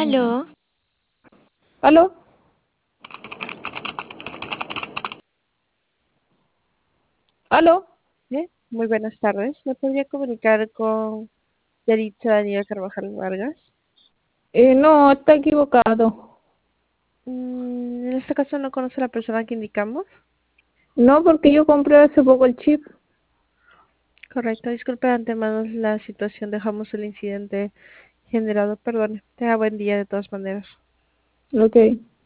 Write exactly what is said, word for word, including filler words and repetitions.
Aló, ¿Aló? ¿Aló? ¿Eh? Muy buenas tardes. ¿Me podría comunicar con Yaritza Daniel Carvajal Vargas? Eh, no, está equivocado. Mm, en este caso no conoce a la persona que indicamos. No, porque yo compré hace poco el chip. Correcto. Disculpe de antemano la situación. Dejamos el incidente generado. Perdone. Tenga buen día de todas maneras. Ok.